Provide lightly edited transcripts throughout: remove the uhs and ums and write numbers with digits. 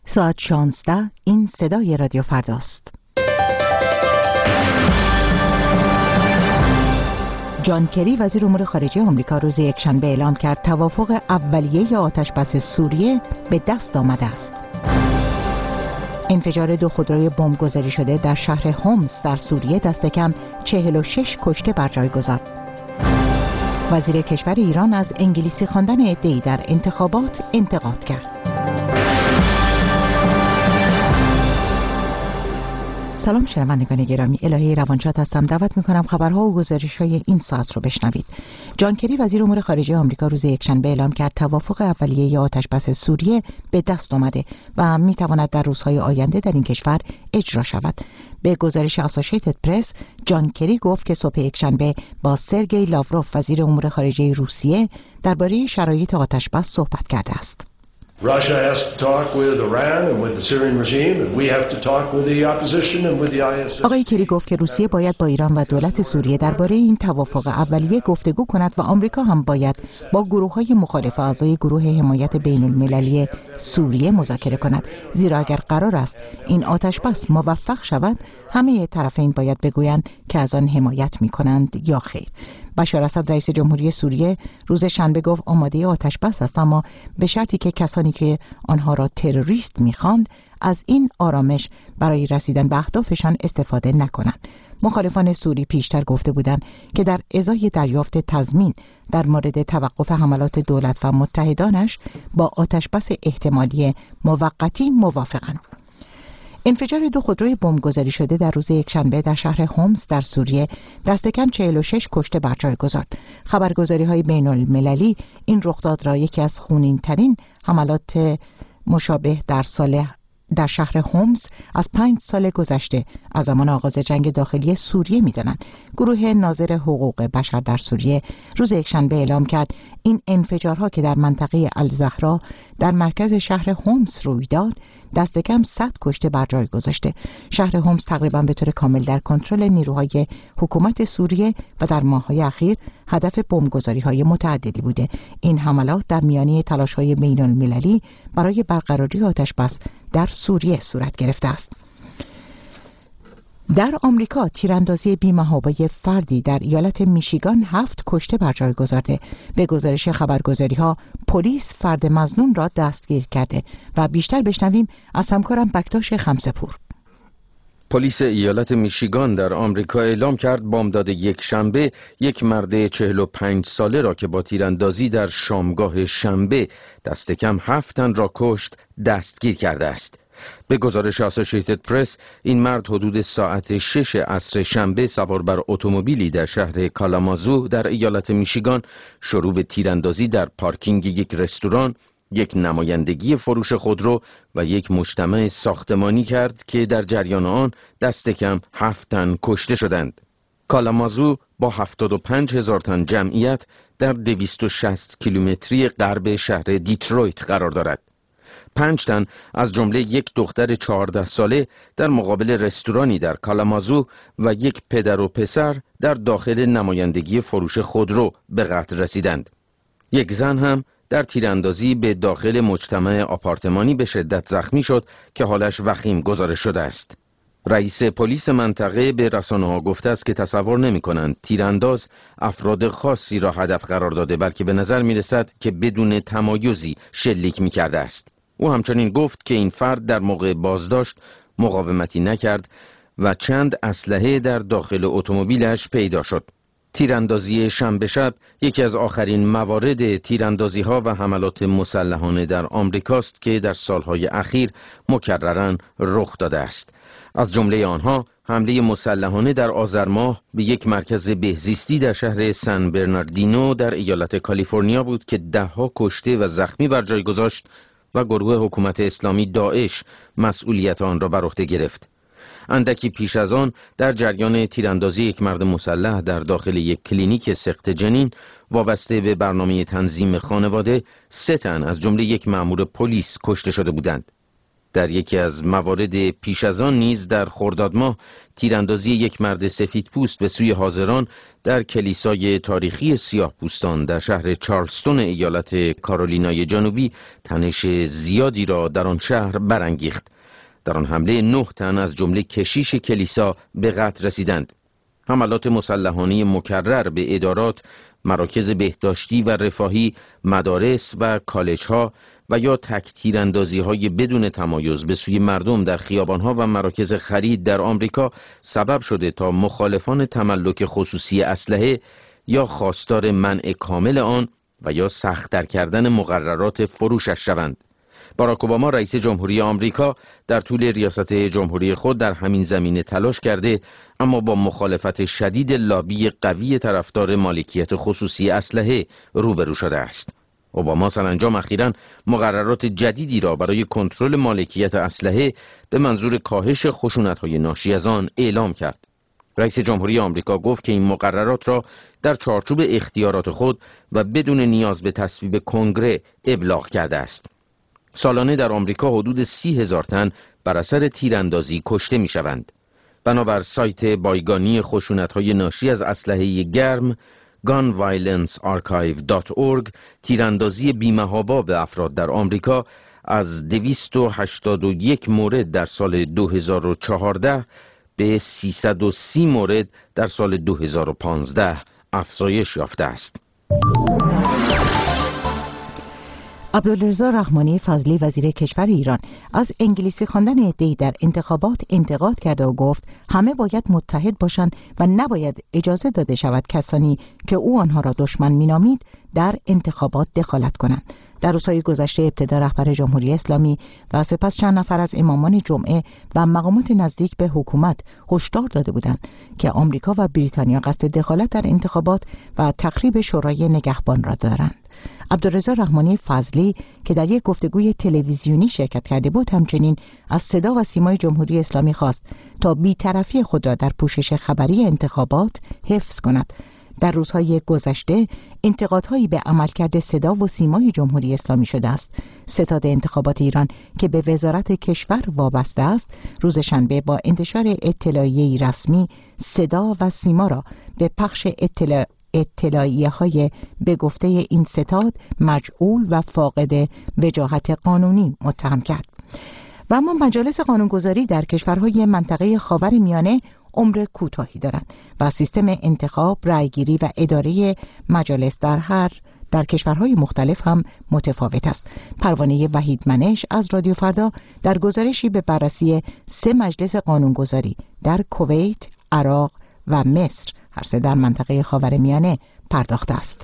ساعت 16. این صدای رادیو فرداست. جان کری وزیر امور خارجه آمریکا روز یکشنبه اعلام کرد توافق اولیه آتشبس سوریه به دست آمده است. انفجار 2 خودروی بمب گذاری شده در شهر هومس در سوریه دست کم 46 کشته بر جای گذارد. وزیر کشور ایران از انگلیسی خواندن عده‌ای در انتخابات انتقاد کرد. سلام شنوندگان گرامی، الهه روانشاد هستم. دعوت میکنم خبرها و گزارش‌های این ساعت رو بشنوید. جان کری وزیر امور خارجه آمریکا روز یکشنبه اعلام کرد توافق اولیه آتشبس سوریه به دست آمده و میتواند در روزهای آینده در این کشور اجرا شود. به گزارش اسوسییتد پرس، جان کری گفت که صبح یکشنبه با سرگئی لاوروف وزیر امور خارجه روسیه درباره شرایط آتشبس صحبت کرده است. Russia has to talk with Iran and with the Syrian regime, and we have to talk with the opposition and with the ISIS. آقای کری گفت که روسیه باید با ایران و دولت سوریه درباره این توافق اولیه گفتگو کند و آمریکا هم باید با گروه‌های مخالف اعضای گروه حمایت بین‌المللی سوریه مذاکره کند، زیرا اگر قرار است این آتشبس موفق شود همه طرفین باید بگویند که از آن حمایت می‌کنند یا خیر. بشار اسد رئیس جمهوری سوریه روز شنبه گفت آماده آتشبس است، اما به شرطی که کسانی که آنها را تروریست می‌خواند از این آرامش برای رسیدن به اهدافشان استفاده نکنند. مخالفان سوری پیشتر گفته بودند که در ازای دریافت تضمین در مورد توقف حملات دولت و متحدانش با آتشبس احتمالی موقتی موافقند. انفجار 2 خودروی بمب گذاری شده در روز یکشنبه در شهر هومس در سوریه دست کم 46 کشته بر جای گذارد. خبرگزاری‌های بین‌المللی این رخداد را یکی از خونین‌ترین حملات مشابه در شهر هومس از 5 سال گذشته از زمان آغاز جنگ داخلی سوریه می‌دانند. گروه ناظر حقوق بشر در سوریه روز یکشنبه اعلام کرد این انفجارها که در منطقه الزهرا در مرکز شهر هومس روی داد دست کم 100 کشته بر جای گذاشته. شهر هومس تقریبا به طور کامل در کنترل نیروهای حکومت سوریه و در ماه‌های اخیر هدف بمبگذاری‌های متعددی بوده. این حملات در میانه تلاش‌های بین‌المللی برای برقراری آتشبس در سوریه صورت گرفته است. در آمریکا تیراندازی بی‌محابای فردی در ایالت میشیگان 7 کشته بر جای گذارده. به گزارش خبرگزاری‌ها پلیس فرد مظنون را دستگیر کرده و بیشتر بشنویم از همکارم بکتاش خمسه‌پور. پلیس ایالت میشیگان در آمریکا اعلام کرد بامداد یکشنبه یک مرد 45 ساله را که با تیراندازی در شامگاه شنبه دست کم 7 تن را کشت دستگیر کرده است. به گزارش اسوسییتد پرس، این مرد حدود ساعت 6 عصر شنبه سوار بر اتومبیلی در شهر کالامازو در ایالت میشیگان شروع به تیراندازی در پارکینگ یک رستوران، یک نمایندگی فروش خودرو و یک مجتمع ساختمانی کرد که در جریان آن دست کم 7 تن کشته شدند. کالامازو با 75,000 تن جمعیت در 260 کیلومتری غرب شهر دیترویت قرار دارد. 5 تن از جمله یک دختر 14 ساله در مقابل رستورانی در کالامازو و یک پدر و پسر در داخل نمایندگی فروش خودرو به قتل رسیدند. یک زن هم در تیراندازی به داخل مجتمع آپارتمانی به شدت زخمی شد که حالش وخیم گزارش شده است. رئیس پلیس منطقه به رسانه‌ها گفته است که تصور نمی‌کنند تیرانداز افراد خاصی را هدف قرار داده، بلکه به نظر می‌رسد که بدون تمایزی شلیک می‌کرده است. او همچنین گفت که این فرد در موقع بازداشت مقاومتی نکرد و چند اسلحه در داخل اتومبیلش پیدا شد. تیراندازی شنبه شب یکی از آخرین موارد تیراندازی‌ها و حملات مسلحانه در آمریکاست که در سالهای اخیر مکرراً رخ داده است. از جمله آنها حمله مسلحانه در آذر ماه به یک مرکز بهزیستی در شهر سن برناردینو در ایالت کالیفرنیا بود که 10 کشته و زخمی بر جای گذاشت و گروه حکومت اسلامی داعش مسئولیت آن را بر عهده گرفت. اندکی پیش از آن در جریان تیراندازی یک مرد مسلح در داخل یک کلینیک سقط جنین وابسته به برنامه تنظیم خانواده 3 تن از جمله یک مأمور پلیس کشته شده بودند. در یکی از موارد پیش از آن نیز در خرداد ماه تیراندازی یک مرد سفیدپوست به سوی حاضران در کلیسای تاریخی سیاه‌پوستان در شهر چارلستون ایالت کارولینای جنوبی تنش زیادی را در آن شهر برانگیخت. در آن حمله 9 تن از جمله کشیش کلیسا به قتل رسیدند. حملات مسلحانه مکرر به ادارات، مراکز بهداشتی و رفاهی، مدارس و کالج‌ها و یا تک تیراندازی‌های بدون تمایز به سوی مردم در خیابان‌ها و مراکز خرید در آمریکا سبب شده تا مخالفان تملک خصوصی اسلحه یا خواستار منع کامل آن و یا سخت‌تر کردن مقررات فروشش شوند. باراک اوباما رئیس جمهوری آمریکا در طول ریاست جمهوری خود در همین زمینه تلاش کرده، اما با مخالفت شدید لابی قوی طرفدار مالکیت خصوصی اسلحه روبرو شده است. اوباما سرانجام اخیراً مقررات جدیدی را برای کنترل مالکیت اسلحه به منظور کاهش خشونت‌های ناشی از آن اعلام کرد. رئیس جمهوری آمریکا گفت که این مقررات را در چارچوب اختیارات خود و بدون نیاز به تصویب کنگره ابلاغ کرده است. سالانه در آمریکا حدود 30,000 تن بر اثر تیراندازی کشته می شوند. بنابر سایت بایگانی خشونت‌های ناشی از اسلحه گرم gunviolencearchive.org تیراندازی بی‌محابا به افراد در آمریکا از 281 مورد در سال 2014 به 330 مورد در سال 2015 افزایش یافته است. عبدالرضا رحمانی فضلی وزیر کشور ایران از انگلیسی خواندن عده‌ای در انتخابات انتقاد کرده و گفت همه باید متحد باشند و نباید اجازه داده شود کسانی که او آنها را دشمن مینامید در انتخابات دخالت کنند. در روزهای گذشته ابتدا رهبر جمهوری اسلامی و سپس چند نفر از امامان جمعه و مقامات نزدیک به حکومت هشدار داده بودند که آمریکا و بریتانیا قصد دخالت در انتخابات و تخریب شورای نگهبان را دارند. عبدالرضا رحمانی فضلی که در یک گفتگوی تلویزیونی شرکت کرده بود همچنین از صدا و سیمای جمهوری اسلامی خواست تا بی‌طرفی خود را در پوشش خبری انتخابات حفظ کند. در روزهای گذشته انتقادهایی به عملکرد صدا و سیمای جمهوری اسلامی شده است. ستاد انتخابات ایران که به وزارت کشور وابسته است روز شنبه با انتشار اطلاعیه‌ای رسمی صدا و سیما را به پخش اطلاعیه‌های به گفته این ستاد مجعول و فاقد وجاهت قانونی متهم کرد. و اما مجالس قانونگذاری در کشورهای منطقه خاورمیانه عمر کوتاهی دارند و سیستم انتخاب، رأیگیری و اداره مجالس در کشورهای مختلف هم متفاوت است. پروانه وحید منش از رادیو فردا در گزارشی به بررسی 3 مجلس قانونگذاری در کویت، عراق و مصر هر سه در منطقه خاورمیانه پرداخته است.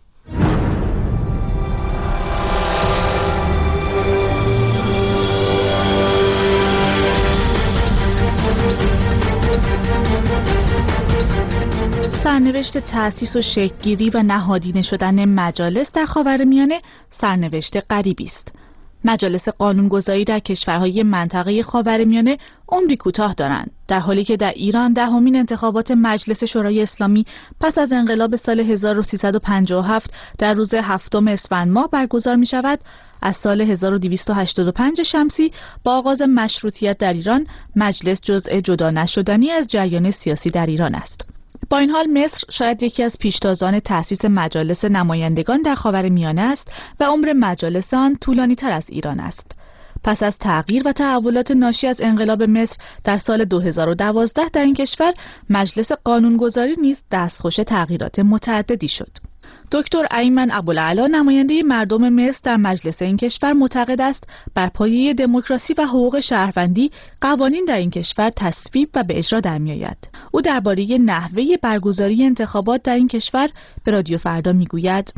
سرنوشت تأسیس و شکل‌گیری و نهادینه شدن مجالس در خاورمیانه سرنوشت غریبی است. مجالس قانونگذاری در کشورهای منطقه خاورمیانه عمری کوتاه دارند، در حالی که در ایران دهمین انتخابات مجلس شورای اسلامی پس از انقلاب سال 1357 در روز 7 اسفند ماه برگزار می شود. از سال 1285 شمسی با آغاز مشروطیت در ایران مجلس جزء جدا نشدنی از جریان سیاسی در ایران است. با این حال مصر شاید یکی از پیشتازان تأسیس مجالس نمایندگان در خاورمیانه است و عمر مجالس آن طولانی تر از ایران است. پس از تغییر و تحولات ناشی از انقلاب مصر در سال 2012 در این کشور مجلس قانونگذاری نیز دستخوش تغییرات متعددی شد. دکتر ایمن ابوالعلا نماینده مردم مصر در مجلس این کشور معتقد است بر پایه دموکراسی و حقوق شهروندی قوانین در این کشور تصویب و به اجرا در می‌آید. او درباره نحوه برگزاری انتخابات در این کشور به رادیو فردا میگوید: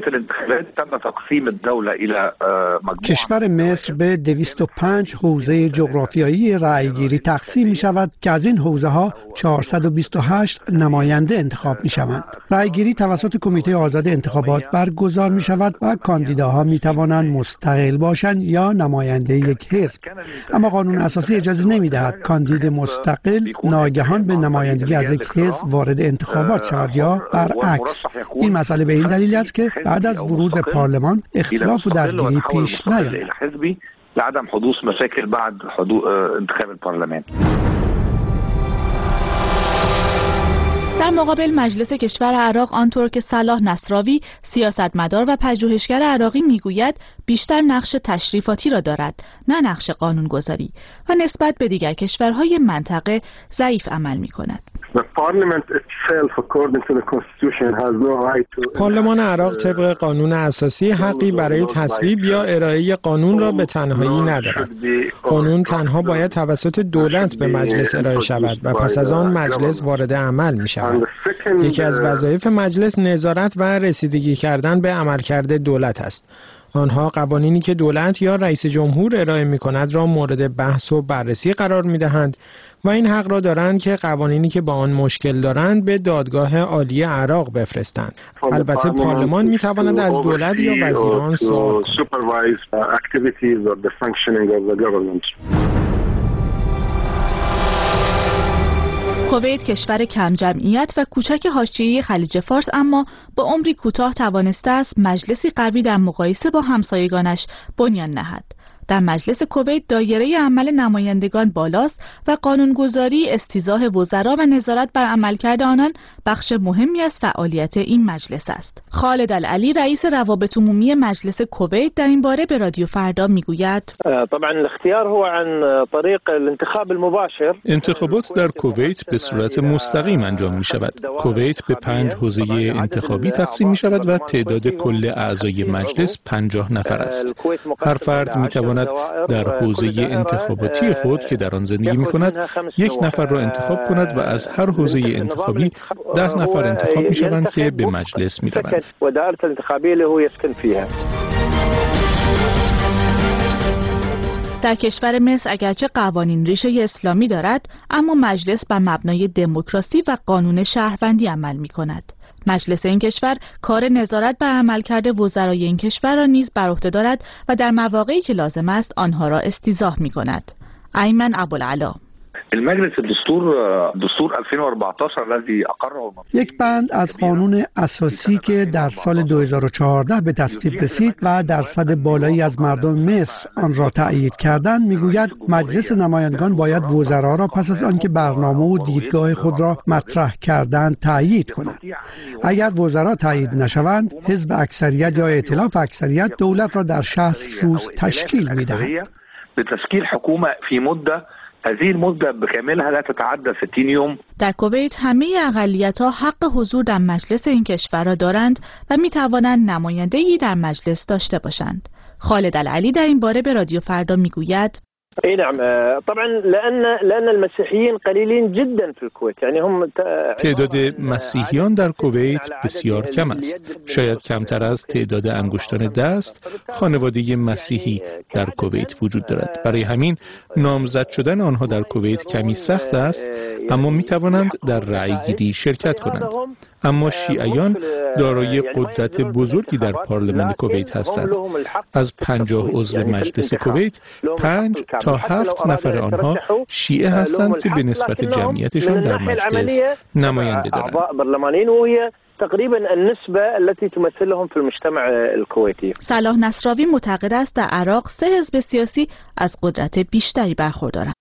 کشور مصر به 205 حوزه جغرافیایی رأیگیری تقسیم می شود که از این حوزه ها 428 نماینده انتخاب می شوند. رأیگیری توسط کمیته آزاد انتخابات برگزار می شود و کاندیداها می توانند مستقل باشند یا نماینده یک حزب. اما قانون اساسی اجازه نمی دهد کاندید مستقل ناگهان به نمایندگی از یک حزب وارد انتخابات شود یا برعکس. این مسئله به این دلیل است که بعد از ورود به پارلمان اختلاف و درگیری پیش نیاید. لعدم حدوث مشاكل بعد انتخاب البرلمان. در مقابل مجلس کشور عراق آنطور که صلاح نصراوی سیاستمدار و پژوهشگر عراقی میگوید بیشتر نقش تشریفاتی را دارد نه نقش قانونگذاری و نسبت به دیگر کشورهای منطقه ضعیف عمل می‌کند. پارلمان عراق طبق قانون اساسی حقی برای تصویب یا ارائه قانون را به تنهایی ندارد. قانون تنها باید توسط دولت به مجلس ارائه شود و پس از آن مجلس وارد عمل می شود. یکی از وظایف مجلس نظارت و رسیدگی کردن به عملکرد دولت است. آنها قوانینی که دولت یا رئیس جمهور ارائه می کند را مورد بحث و بررسی قرار می دهند و این حق را دارند که قوانینی که با آن مشکل دارند به دادگاه عالی عراق بفرستند. البته پارلمان می تواند از دولت یا وزیران سوال کند. کویت کشور کم جمعیت و کوچک حاشیه‌ای خلیج فارس اما با عمری کوتاه توانسته است مجلسی قوی در مقایسه با همسایگانش بنیان نهد. در مجلس کویت دایره عمل نمایندگان بالاست و قانونگذاری، استیضاح وزرا و نظارت بر عملکرد آنان بخش مهمی از فعالیت این مجلس است. خالد العلی رئیس روابط عمومی مجلس کویت در این باره به رادیو فردا میگوید: طبعا الاختیار هو عن طریق الانتخاب المباشر. انتخابات در کویت به صورت مستقیم انجام می شود. کویت به 5 حوزه انتخابی تقسیم می شود و تعداد کل اعضای مجلس 50 نفر است. هر فرد می تواند در حوزه انتخاباتی خود که در آن زندگی می کند 1 نفر را انتخاب کند و از هر حوزه انتخابی 10 نفر انتخاب می شوند که به مجلس می روند. در کشور مصر اگرچه قوانین ریشه اسلامی دارد اما مجلس بر مبنای دموکراسی و قانون شهروندی عمل می کند. مجلس این کشور کار نظارت بر عملکرد وزرای این کشور را نیز بر عهده دارد و در مواقعی که لازم است آنها را استیضاح می کند. ایمن ابوالعلا: المجلس دستور 2014 الذي اقره یک بند از قانون اساسی که در سال 2014 به تصویب رسید و درصد بالایی از مردم مصر آن را تأیید کردند میگوید مجلس نمایندگان باید وزرا را پس از آنکه برنامه و دیدگاه خود را مطرح کردند تأیید کند. اگر وزرا تأیید نشوند حزب اکثریت یا ائتلاف اکثریت دولت را در 60 روز تشکیل می‌دهد. به تشکیل حکومت فی مدت هذه المدة بكاملها لا تتعدى 60 يوم. در کویت همه اقلیت‌ها حق حضور در مجلس این کشور را دارند و می‌توانند نماینده‌ای در مجلس داشته باشند. خالد العلی در این باره به رادیو فردا میگوید: اي نعم طبعا لان المسيحيين قليلين جدا في الكويت يعني هم تعداد مسیحیان در کویت بسیار کم است، شاید کمتر از تعداد انگشتان دست خانواده مسیحی در کویت وجود دارد. برای همین نامزد شدن آنها در کویت کمی سخت است، اما می توانند در رأی گیری شرکت کنند. اما شیعیان دارای قدرت بزرگی در پارلمان کویت هستند. از 50 عضو مجلس کویت 5 تا 7 نفر آنها شیعه هستند که به نسبت جمعیتشان در مجلس نماینده دارند. تقریبا النسبه التي تمثلهم في المجتمع الكويتي. صلاح نصراوی معتقد است در عراق 3 حزب سیاسی از قدرت بیشتری برخوردارند.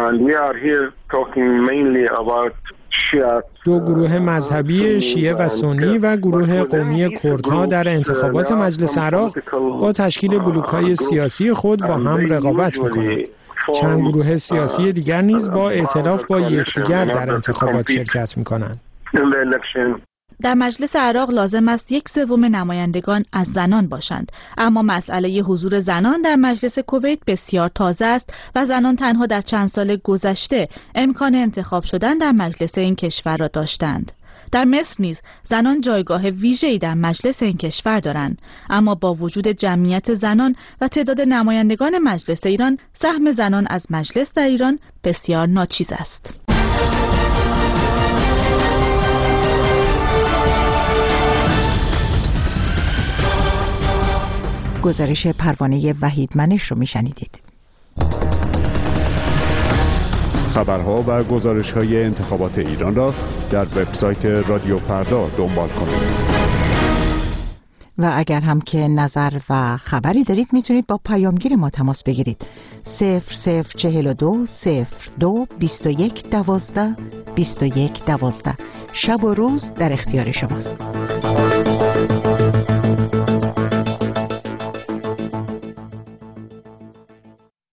دو گروه مذهبی شیعه و سنی و گروه قومی کردها در انتخابات مجلس عراق با تشکیل بلوک‌های سیاسی خود با هم رقابت می‌کنند. چند گروه سیاسی دیگر نیز با ائتلاف با یکدیگر در انتخابات شرکت می‌کنند. در مجلس عراق لازم است 1/3 نمایندگان از زنان باشند، اما مسئله حضور زنان در مجلس کویت بسیار تازه است و زنان تنها در چند سال گذشته امکان انتخاب شدن در مجلس این کشور را داشتند. در مصر نیز زنان جایگاه ویژه‌ای در مجلس این کشور دارند، اما با وجود جمعیت زنان و تعداد نمایندگان مجلس ایران، سهم زنان از مجلس در ایران بسیار ناچیز است. گزارش پروانه وحیدمنش رو میشنیدید. خبرها و گزارش‌های انتخابات ایران را در وبسایت رادیو فردا دنبال کنید. و اگر هم که نظر و خبری دارید میتونید با پیامگیر ما تماس بگیرید. 0042 02 21 12 21 12. شب و روز در اختیار شماست.